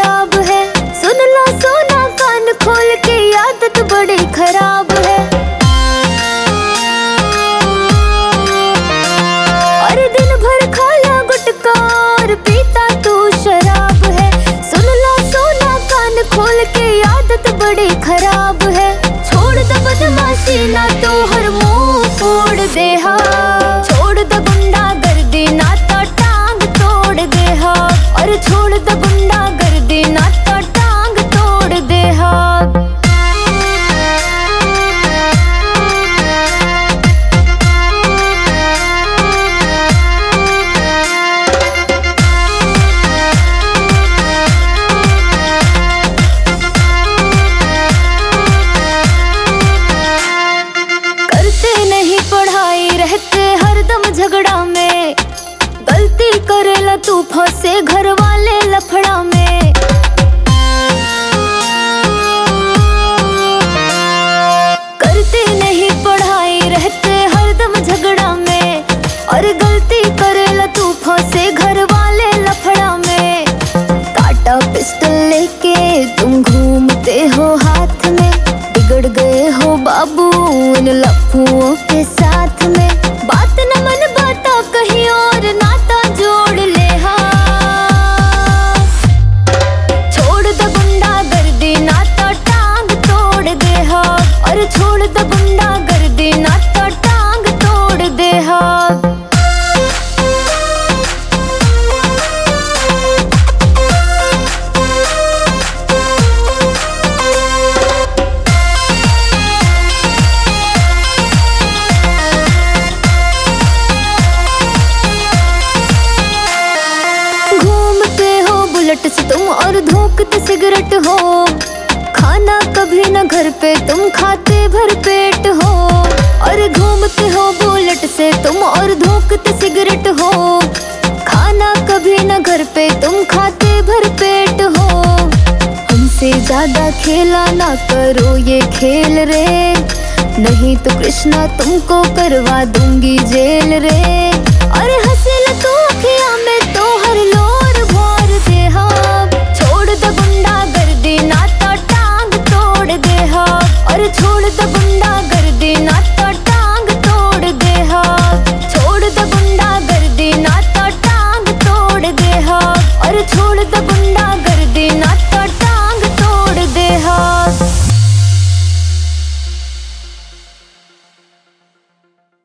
शराब है। सुन लो सोना कान खोल के, आदत बड़ी खराब है। और दिन भर खाया गुटखा और पीता तू शराब है। सुन लो सोना कान खोल के, आदत बड़ी खराब है। छोड़ दो बदमाशी ना तो हर मुंह फोड़ दे हा। छोड़ दो गुंडागर्दी ना तो टांग तोड़ दे हा। और छोड़ दो गुंडागर्दी ना तो टांग तोड़ दे हा। पढ़ाई रहते हरदम झगड़ा में, गलती करेला तू फंसे घर वाले लफड़ा में। करते नहीं पढ़ाई रहते हरदम झगड़ा में, और गलती करेला तू फंसे घर वाले लफड़ा में। काटा पिस्टल लेके तुम घूमते हो हाथ में, बिगड़ गए हो बाबू इन लफुओं के साथ में। बात न मन बाता कहीं और नाता जोड़ ले हा। छोड़ दो गुंडागर्दी ना तो टांग तोड़ दे हा। और छोड़ दो गुंडागर्दी ना तो टांग तोड़ दे हा। से तुम और धोखते सिगरेट हो, खाना कभी न घर पे तुम खाते भर पेट हो। और घूमते हो बुलेट से तुम और धोखते सिगरेट हो, खाना कभी न घर पे तुम खाते भर पेट हो। हमसे ज्यादा खेला ना करो ये खेल रे, नहीं तो कृष्णा तुमको करवा दूंगी जेल रे।